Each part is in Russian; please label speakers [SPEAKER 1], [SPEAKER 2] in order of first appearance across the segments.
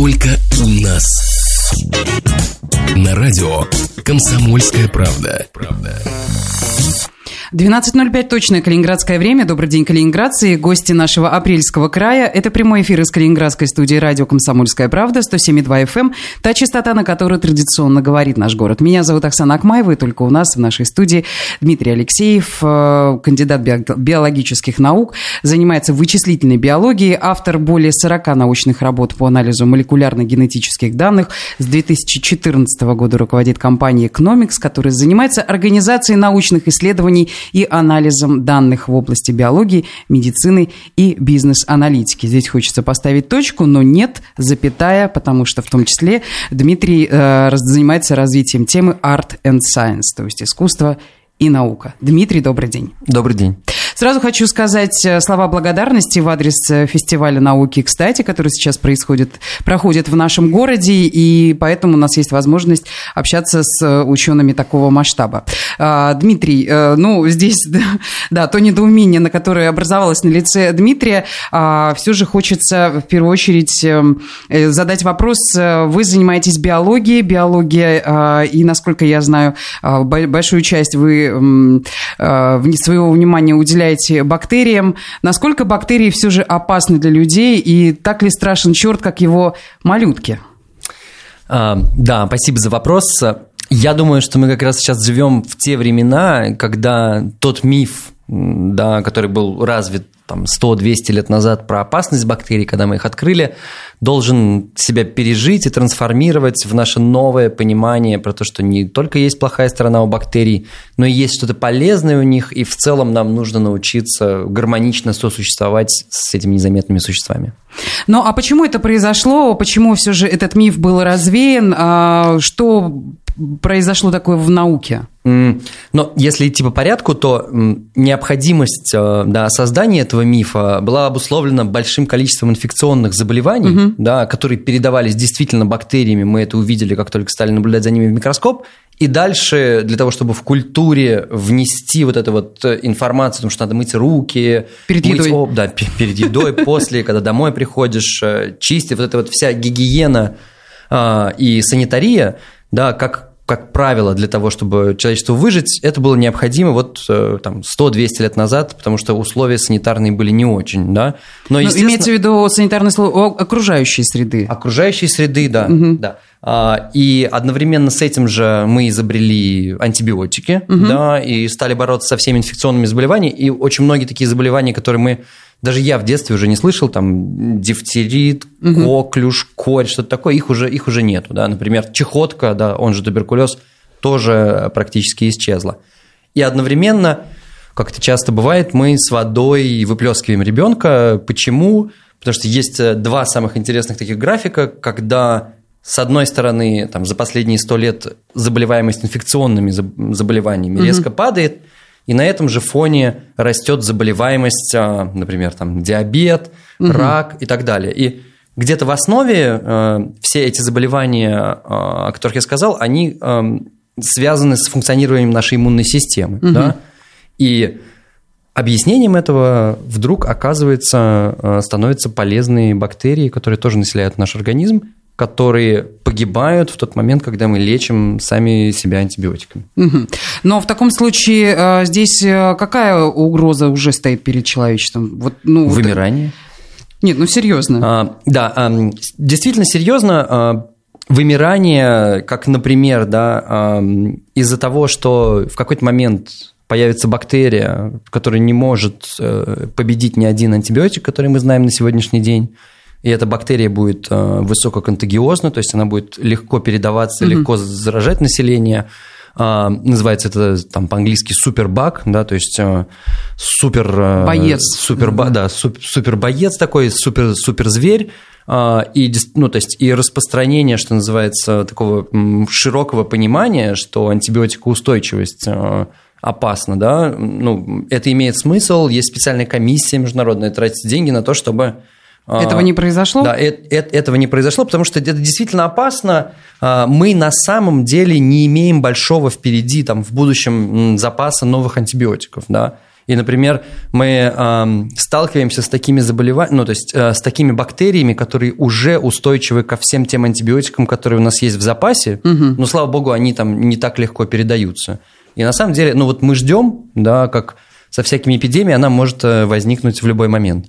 [SPEAKER 1] только у нас. На радио «Комсомольская правда».
[SPEAKER 2] 12:05 точное калининградское время. Добрый день, калининградцы и гости нашего апрельского края. Это прямой эфир из калининградской студии радио «Комсомольская правда», 107,2 FM, та частота, на которой традиционно говорит наш город. Меня зовут Оксана Акмаева, и только у нас в нашей студии Дмитрий Алексеев, кандидат биологических наук, занимается вычислительной биологией, автор более 40 научных работ по анализу молекулярно-генетических данных. С 2014 года руководит компанией Economics, которая занимается организацией научных исследований и анализом данных в области биологии, медицины и бизнес-аналитики. Здесь хочется поставить точку, но нет, запятая, потому что в том числе Дмитрий занимается развитием темы Art and Science, то есть искусство и наука. Дмитрий, добрый день.
[SPEAKER 3] Добрый день.
[SPEAKER 2] Сразу хочу сказать слова благодарности в адрес фестиваля науки «Кстати», который сейчас проходит в нашем городе, и поэтому у нас есть возможность общаться с учеными такого масштаба. Дмитрий, здесь, да, то недоумение, на которое образовалось на лице Дмитрия, все же хочется в первую очередь задать вопрос. Вы занимаетесь биологией, и, насколько я знаю, большую часть вы своего внимания уделяете бактериям. Насколько бактерии все же опасны для людей, и так ли страшен черт, как его малютки?
[SPEAKER 3] Да, спасибо за вопрос. Я думаю, что мы как раз сейчас живем в те времена, когда тот миф, да, который был развит 100-200 лет назад про опасность бактерий, когда мы их открыли, должен себя пережить и трансформировать в наше новое понимание про то, что не только есть плохая сторона у бактерий, но и есть что-то полезное у них, и в целом нам нужно научиться гармонично сосуществовать с этими незаметными существами.
[SPEAKER 2] Ну, а почему это произошло? Почему все же этот миф был развеян? Что произошло такое в науке?
[SPEAKER 3] Но если идти по порядку, то необходимость создания этого мифа была обусловлена большим количеством инфекционных заболеваний, которые передавались действительно бактериями. Мы это увидели, как только стали наблюдать за ними в микроскоп. И дальше для того, чтобы в культуре внести вот эту вот информацию, потому что надо мыть руки, перед едой, после, когда домой приходишь, чистить, вот эта вот вся гигиена и санитария, да, как правило, для того, чтобы человечеству выжить, это было необходимо 100-200 лет назад, потому что условия санитарные были не очень, да. Но
[SPEAKER 2] имеется в виду санитарные условия окружающей среды.
[SPEAKER 3] Окружающей среды, да, да. И одновременно с этим же мы изобрели антибиотики, да, и стали бороться со всеми инфекционными заболеваниями, и очень многие такие заболевания, которые даже я в детстве уже не слышал, дифтерит, коклюш, корь, что-то такое, их уже нету, да, например, чехотка, да, он же туберкулез, тоже практически исчезла. И одновременно, как это часто бывает, мы с водой выплескиваем ребенка. Почему? Потому что есть два самых интересных таких графика, когда с одной стороны, за последние 100 лет заболеваемость инфекционными заболеваниями резко падает, и на этом же фоне растет заболеваемость, например, диабет, рак и так далее. И где-то в основе все эти заболевания, о которых я сказал, они связаны с функционированием нашей иммунной системы. Да? И объяснением этого вдруг, оказывается, становятся полезные бактерии, которые тоже населяют наш организм, которые погибают в тот момент, когда мы лечим сами себя антибиотиками.
[SPEAKER 2] Но в таком случае здесь какая угроза уже стоит перед человечеством?
[SPEAKER 3] Вымирание.
[SPEAKER 2] Нет, серьезно.
[SPEAKER 3] Действительно серьезно. Вымирание, как, например, из-за того, что в какой-то момент появится бактерия, которая не может победить ни один антибиотик, который мы знаем на сегодняшний день, и эта бактерия будет высококонтагиозна, то есть она будет легко передаваться, легко заражать население. Называется это по-английски супербак, да, то есть
[SPEAKER 2] боец.
[SPEAKER 3] Супербоец такой, суперзверь. И распространение, что называется, такого широкого понимания, что антибиотикоустойчивость опасна, да, это имеет смысл, есть специальная комиссия международная, тратит деньги на то, чтобы...
[SPEAKER 2] Этого не произошло?
[SPEAKER 3] Да, этого не произошло, потому что это действительно опасно. Мы на самом деле не имеем большого впереди, в будущем запаса новых антибиотиков, да. И, например, мы сталкиваемся с такими заболеваниями, то есть с такими бактериями, которые уже устойчивы ко всем тем антибиотикам, которые у нас есть в запасе, но, слава богу, они там не так легко передаются. И на самом деле, мы ждем, да, как со всякими эпидемиями, она может возникнуть в любой момент.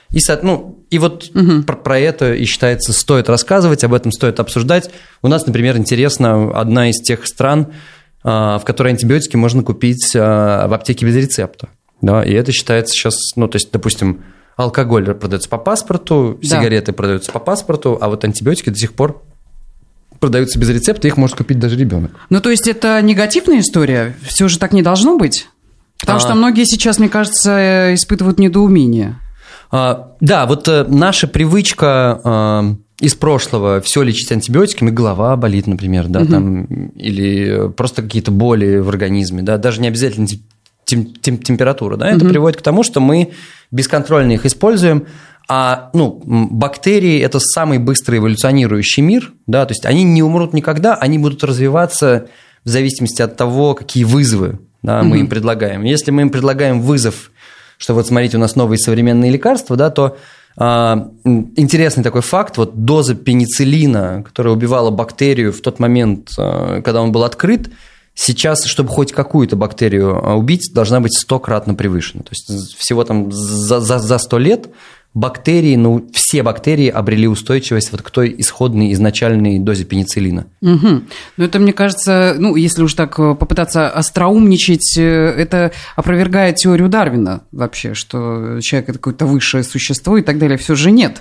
[SPEAKER 3] И вот про это, и считается, стоит рассказывать, об этом стоит обсуждать. У нас, например, интересно, одна из тех стран, в которой антибиотики можно купить в аптеке без рецепта. Да, и это считается сейчас, то есть, допустим, алкоголь продается по паспорту, сигареты продаются по паспорту, а вот антибиотики до сих пор продаются без рецепта, их может купить даже ребенок.
[SPEAKER 2] То есть это негативная история? Все же так не должно быть? Потому что многие сейчас, мне кажется, испытывают недоумение.
[SPEAKER 3] Да, вот наша привычка из прошлого все лечить антибиотиками, голова болит, например, да, там, или просто какие-то боли в организме, да, даже не обязательно температура, да, это приводит к тому, что мы бесконтрольно их используем, бактерии – это самый быстро эволюционирующий мир, да, то есть они не умрут никогда, они будут развиваться в зависимости от того, какие вызовы, да, мы им предлагаем. Если мы им предлагаем вызов, что вот смотрите, у нас новые современные лекарства, да, то интересный такой факт, вот доза пенициллина, которая убивала бактерию в тот момент, когда он был открыт, сейчас, чтобы хоть какую-то бактерию убить, должна быть 100-кратно превышена. То есть всего там за 100 лет бактерии, все бактерии обрели устойчивость вот к той исходной изначальной дозе пенициллина.
[SPEAKER 2] Это, мне кажется, если уж так попытаться остроумничать, это опровергает теорию Дарвина вообще, что человек – это какое-то высшее существо и так далее. Все же нет.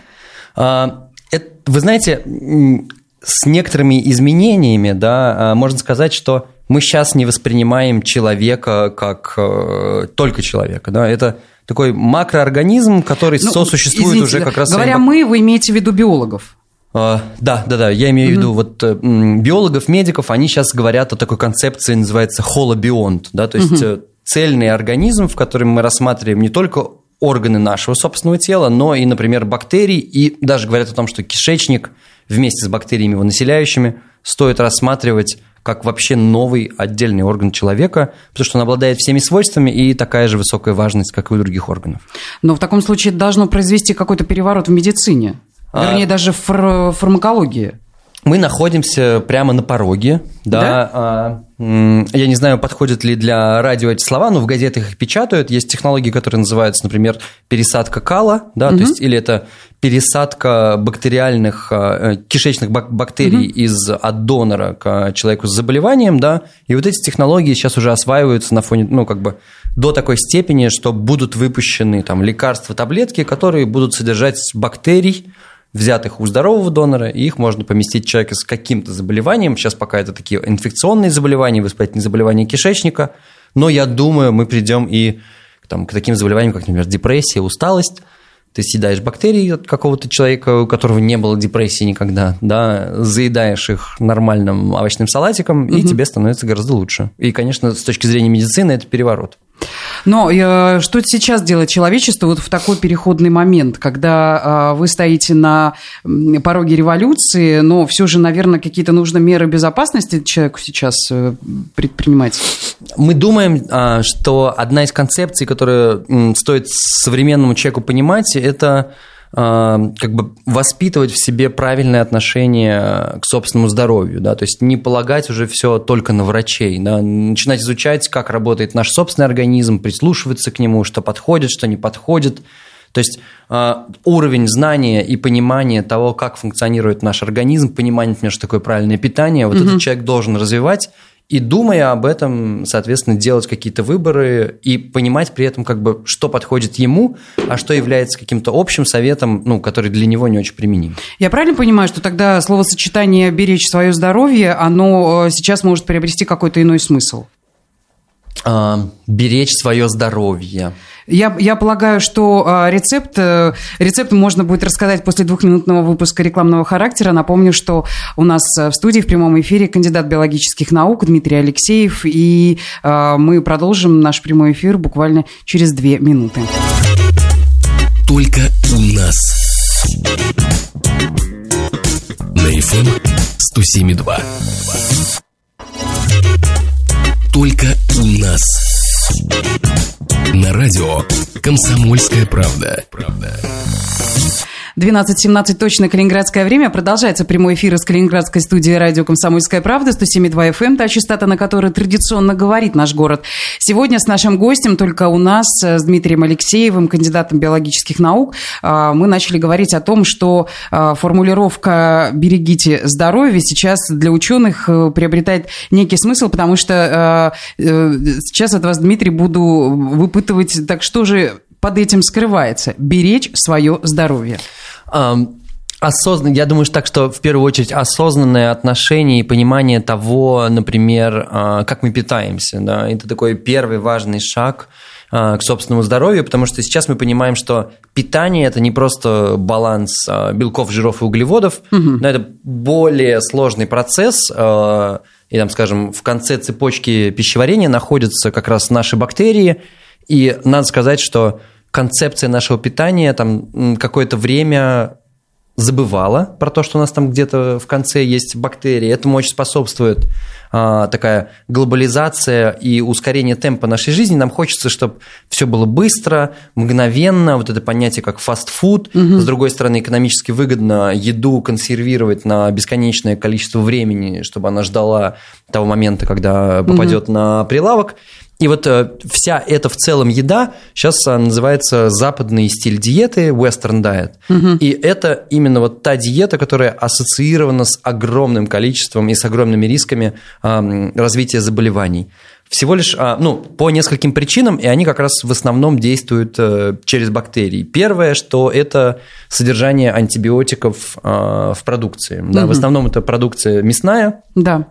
[SPEAKER 3] Вы знаете, с некоторыми изменениями, да, можно сказать, что мы сейчас не воспринимаем человека как только человека, да, это такой макроорганизм, который сосуществует уже как раз...
[SPEAKER 2] Говоря вы имеете в виду биологов?
[SPEAKER 3] Да, я имею в виду вот биологов, медиков, они сейчас говорят о такой концепции, называется холобионт, да, то есть цельный организм, в котором мы рассматриваем не только органы нашего собственного тела, но и, например, бактерии, и даже говорят о том, что кишечник вместе с бактериями его населяющими стоит рассматривать как вообще новый отдельный орган человека, потому что он обладает всеми свойствами и такая же высокая важность, как и у других органов.
[SPEAKER 2] Но в таком случае это должно произвести какой-то переворот в медицине, вернее, даже в фармакологии.
[SPEAKER 3] Мы находимся прямо на пороге, да? Я не знаю, подходят ли для радио эти слова, но в газетах их печатают. Есть технологии, которые называются, например, пересадка кала, да, то есть, или это пересадка бактериальных, кишечных бактерий от донора к человеку с заболеванием, да, и вот эти технологии сейчас уже осваиваются на фоне, до такой степени, что будут выпущены там лекарства, таблетки, которые будут содержать бактерий, взятых у здорового донора, и их можно поместить человека с каким-то заболеванием. Сейчас пока это такие инфекционные заболевания, воспалительные заболевания кишечника, но я думаю, мы придем и к таким заболеваниям, как, например, депрессия, усталость. Ты съедаешь бактерии от какого-то человека, у которого не было депрессии никогда, да, заедаешь их нормальным овощным салатиком, и тебе становится гораздо лучше. И, конечно, с точки зрения медицины это переворот.
[SPEAKER 2] Но что сейчас делает человечество вот в такой переходный момент, когда вы стоите на пороге революции, но все же, наверное, какие-то нужны меры безопасности человеку сейчас предпринимать?
[SPEAKER 3] Мы думаем, что одна из концепций, которую стоит современному человеку понимать, это воспитывать в себе правильное отношение к собственному здоровью, да, то есть не полагать уже все только на врачей, да, начинать изучать, как работает наш собственный организм, прислушиваться к нему, что подходит, что не подходит. То есть уровень знания и понимания того, как функционирует наш организм, понимание, например, что такое правильное питание, вот этот человек должен развивать. И, думая об этом, соответственно, делать какие-то выборы и понимать при этом, что подходит ему, а что является каким-то общим советом, который для него не очень применим.
[SPEAKER 2] Я правильно понимаю, что тогда словосочетание «беречь свое здоровье», оно сейчас может приобрести какой-то иной смысл?
[SPEAKER 3] Беречь свое здоровье.
[SPEAKER 2] Я полагаю, что рецепт можно будет рассказать после 2-минутного выпуска рекламного характера. Напомню, что у нас в студии в прямом эфире кандидат биологических наук Дмитрий Алексеев, и мы продолжим наш прямой эфир буквально через 2 минуты.
[SPEAKER 1] Только у нас. На FM 107.2. Только у нас. На радио «Комсомольская правда».
[SPEAKER 2] 12:17 точно калининградское время. Продолжается прямой эфир из калининградской студии радио «Комсомольская правда», 107,2 FM, та частота, на которой традиционно говорит наш город. Сегодня с нашим гостем, только у нас, с Дмитрием Алексеевым, кандидатом биологических наук, мы начали говорить о том, что формулировка «берегите здоровье» сейчас для ученых приобретает некий смысл, потому что сейчас от вас, Дмитрий, буду выпытывать, так что же под этим скрывается? Беречь свое здоровье.
[SPEAKER 3] Я думаю, что в первую очередь осознанное отношение и понимание того, например, как мы питаемся. Да? Это такой первый важный шаг к собственному здоровью, потому что сейчас мы понимаем, что питание – это не просто баланс белков, жиров и углеводов, но это более сложный процесс. И, там, скажем, в конце цепочки пищеварения находятся как раз наши бактерии. И надо сказать, что концепция нашего питания там какое-то время забывала про то, что у нас там где-то в конце есть бактерии. Этому очень способствует такая глобализация и ускорение темпа нашей жизни. Нам хочется, чтобы все было быстро, мгновенно. Вот это понятие как фастфуд. С другой стороны, экономически выгодно еду консервировать на бесконечное количество времени, чтобы она ждала того момента, когда попадет на прилавок. И вот вся эта в целом еда сейчас называется западный стиль диеты, western diet. И это именно вот та диета, которая ассоциирована с огромным количеством и с огромными рисками развития заболеваний. Всего лишь по нескольким причинам, и они как раз в основном действуют через бактерии. Первое, что это содержание антибиотиков в продукции. Да, в основном это продукция мясная.
[SPEAKER 2] Да.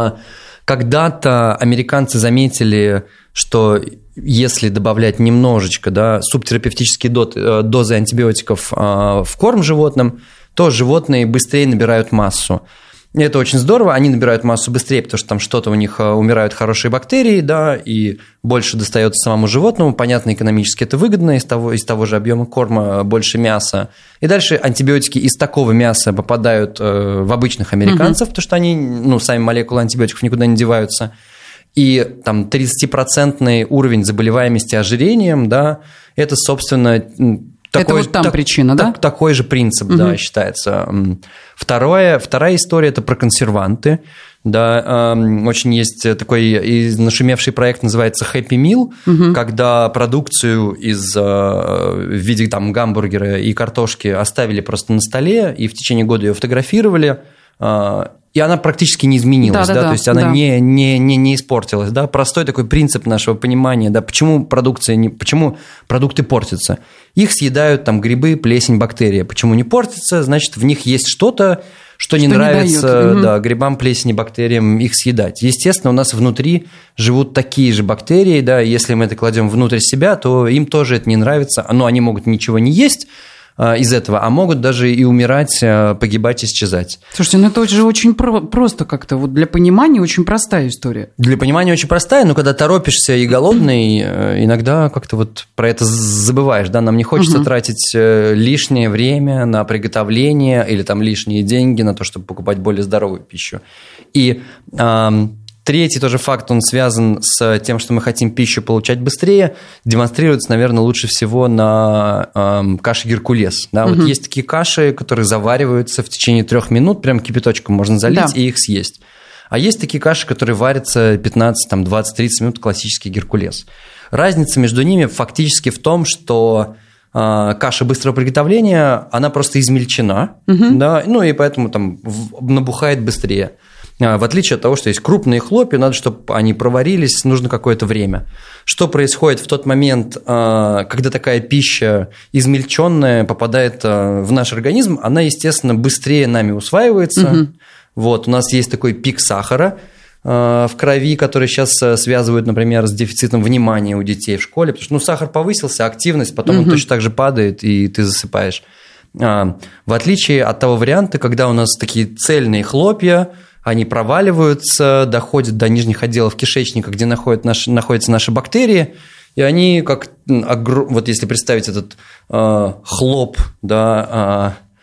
[SPEAKER 3] Когда-то американцы заметили, что если добавлять немножечко субтерапевтические дозы антибиотиков в корм животным, то животные быстрее набирают массу. И это очень здорово, они набирают массу быстрее, потому что там что-то у них умирают хорошие бактерии, да, и больше достается самому животному. Понятно, экономически это выгодно, из того же объема корма больше мяса. И дальше антибиотики из такого мяса попадают в обычных американцев, потому что они, сами молекулы антибиотиков никуда не деваются. И там 30% уровень заболеваемости ожирением, да, это, собственно...
[SPEAKER 2] причина, да?
[SPEAKER 3] Такой же принцип, да, считается. Вторая история – это про консерванты. Да, очень есть такой нашумевший проект, называется Happy Meal, когда продукцию в виде там гамбургера и картошки оставили просто на столе, и в течение года ее фотографировали, и она практически не изменилась, то есть она не испортилась. Да? Простой такой принцип нашего понимания, да, почему продукты портятся. Их съедают там грибы, плесень, бактерии. Почему не портятся? Значит, в них есть что-то, что не нравится грибам, плесени, бактериям их съедать. Естественно, у нас внутри живут такие же бактерии, да, и если мы это кладем внутрь себя, то им тоже это не нравится. Они могут ничего не есть из этого, а могут даже и умирать, погибать, исчезать.
[SPEAKER 2] Слушайте, это же очень просто как-то, вот для понимания очень простая история.
[SPEAKER 3] Для понимания очень простая, но когда торопишься и голодный, иногда как-то вот про это забываешь, да, нам не хочется тратить лишнее время на приготовление или там лишние деньги на то, чтобы покупать более здоровую пищу. И третий тоже факт, он связан с тем, что мы хотим пищу получать быстрее, демонстрируется, наверное, лучше всего на каше геркулес. Да? Вот есть такие каши, которые завариваются в течение 3 минут, прям кипяточком можно залить и их съесть. А есть такие каши, которые варятся 15, 20, 30 минут, классический геркулес. Разница между ними фактически в том, что каша быстрого приготовления, она просто измельчена, да? И поэтому там набухает быстрее. В отличие от того, что есть крупные хлопья, надо, чтобы они проварились, нужно какое-то время. Что происходит в тот момент, когда такая пища измельченная попадает в наш организм, она, естественно, быстрее нами усваивается. Вот, у нас есть такой пик сахара в крови, который сейчас связывают, например, с дефицитом внимания у детей в школе, потому что сахар повысился, активность, потом он точно так же падает, и ты засыпаешь. В отличие от того варианта, когда у нас такие цельные хлопья, они проваливаются, доходят до нижних отделов кишечника, где находятся наши бактерии, и они вот если представить этот хлоп, да,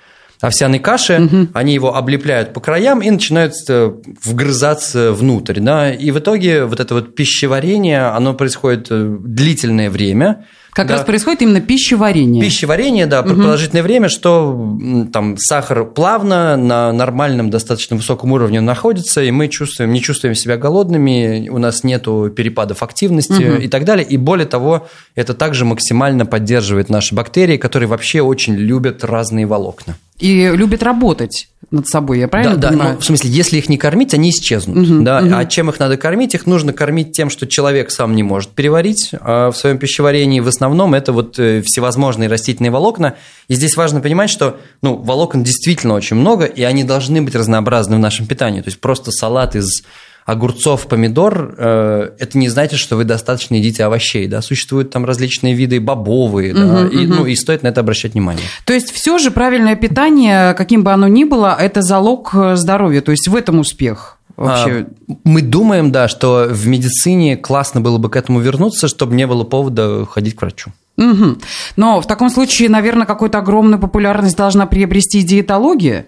[SPEAKER 3] овсяной каши, они его облепляют по краям и начинают вгрызаться внутрь. Да? И в итоге вот это вот пищеварение, оно происходит длительное время.
[SPEAKER 2] Как раз происходит именно пищеварение.
[SPEAKER 3] Пищеварение, да, продолжительное время, что там сахар плавно на нормальном, достаточно высоком уровне находится, и мы не чувствуем себя голодными, у нас нету перепадов активности и так далее. И более того, это также максимально поддерживает наши бактерии, которые вообще очень любят разные волокна.
[SPEAKER 2] И любят работать над собой, я правильно понимаю?
[SPEAKER 3] Да, в смысле, если их не кормить, они исчезнут. А чем их надо кормить? Их нужно кормить тем, что человек сам не может переварить в своем пищеварении. В основном это вот всевозможные растительные волокна. И здесь важно понимать, что волокон действительно очень много, и они должны быть разнообразны в нашем питании. То есть просто салат из огурцов, помидор, это не значит, что вы достаточно едите овощей, да, существуют там различные виды бобовые, да, и стоит на это обращать внимание.
[SPEAKER 2] То есть все же правильное питание, каким бы оно ни было, это залог здоровья, то есть в этом успех вообще.
[SPEAKER 3] Мы думаем, да, что в медицине классно было бы к этому вернуться, чтобы не было повода ходить к врачу.
[SPEAKER 2] Но в таком случае, наверное, какую-то огромную популярность должна приобрести диетология?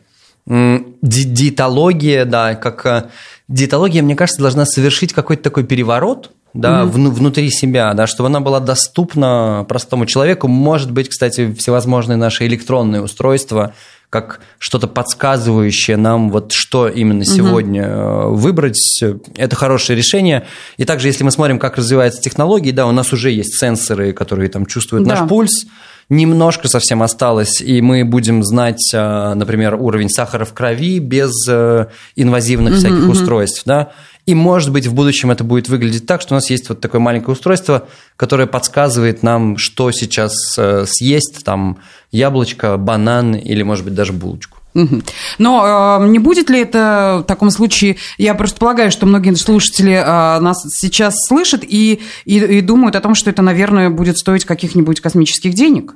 [SPEAKER 3] Диетология, да, диетология, мне кажется, должна совершить какой-то такой переворот, да, внутри себя, да, чтобы она была доступна простому человеку. Может быть, кстати, всевозможные наши электронные устройства, как что-то подсказывающее нам, вот что именно сегодня выбрать, это хорошее решение. И также, если мы смотрим, как развиваются технологии, да, у нас уже есть сенсоры, которые там чувствуют наш пульс. Немножко совсем осталось, и мы будем знать, например, уровень сахара в крови без инвазивных всяких устройств, да. И, может быть, в будущем это будет выглядеть так, что у нас есть вот такое маленькое устройство, которое подсказывает нам, что сейчас съесть, там, яблочко, банан или, может быть, даже булочку.
[SPEAKER 2] Но не будет ли это в таком случае, я просто полагаю, что многие слушатели нас сейчас слышат и думают о том, что это, наверное, будет стоить каких-нибудь космических денег?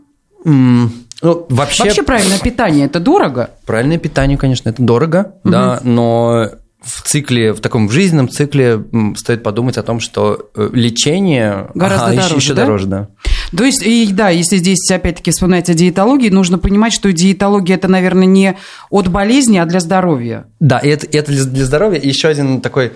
[SPEAKER 2] Вообще правильное питание – это дорого?
[SPEAKER 3] Правильное питание, конечно, это дорого, да, но в таком жизненном цикле стоит подумать о том, что лечение
[SPEAKER 2] гораздо дороже,
[SPEAKER 3] еще дороже, да.
[SPEAKER 2] То есть, если здесь опять-таки вспоминать о диетологии, нужно понимать, что диетология – это, наверное, не от болезни, а для здоровья. Да,
[SPEAKER 3] и это для здоровья. И еще один такой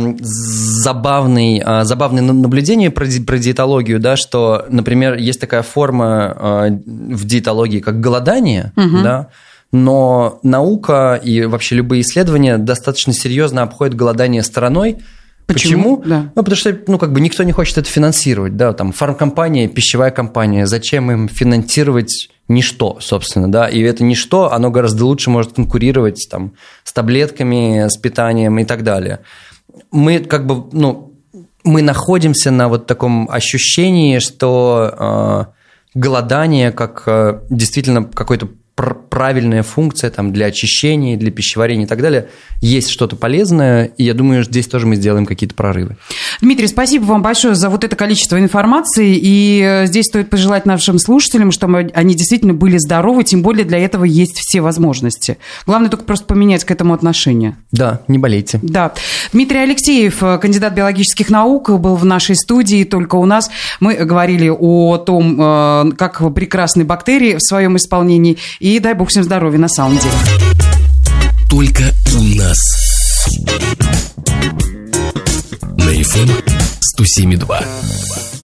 [SPEAKER 3] забавное наблюдение про диетологию, да, что, например, есть такая форма в диетологии, как голодание, да, но наука и вообще любые исследования достаточно серьезно обходят голодание стороной. Почему?
[SPEAKER 2] Да.
[SPEAKER 3] Потому что никто не хочет это финансировать. Да? Там фармкомпания, пищевая компания. Зачем им финансировать ничто, собственно? Да? И это ничто, оно гораздо лучше может конкурировать там, с таблетками, с питанием и так далее. Мы мы находимся на вот таком ощущении, что голодание как действительно какой-то правильная функция там, для очищения, для пищеварения и так далее. Есть что-то полезное, и я думаю, здесь тоже мы сделаем какие-то прорывы.
[SPEAKER 2] Дмитрий, спасибо вам большое за вот это количество информации, и здесь стоит пожелать нашим слушателям, чтобы они действительно были здоровы, тем более для этого есть все возможности. Главное только просто поменять к этому отношение.
[SPEAKER 3] Да, не болейте.
[SPEAKER 2] Да. Дмитрий Алексеев, кандидат биологических наук, был в нашей студии, только у нас. Мы говорили о том, как прекрасны бактерии в своем исполнении, и дай бог всем здоровья на самом деле.
[SPEAKER 1] Только у нас. На FM 107.2.